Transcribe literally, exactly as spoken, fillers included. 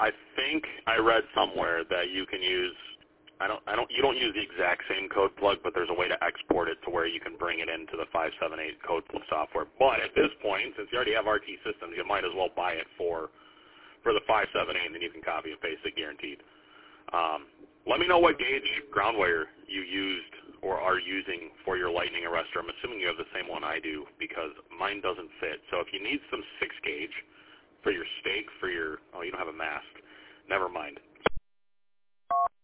I think I read somewhere that you can use. I don't. I don't. You don't use the exact same code plug, but there's a way to export it to where you can bring it into the five seven eight code plug software. But at this point, since you already have R T systems, you might as well buy it for for the five seven eight, and then you can copy and paste it guaranteed. Um, let me know what gauge ground wire you used or are using for your lightning arrestor. I'm assuming you have the same one I do because mine doesn't fit. So if you need some six gauge for your stake, for your, oh, you don't have a mast. Never mind.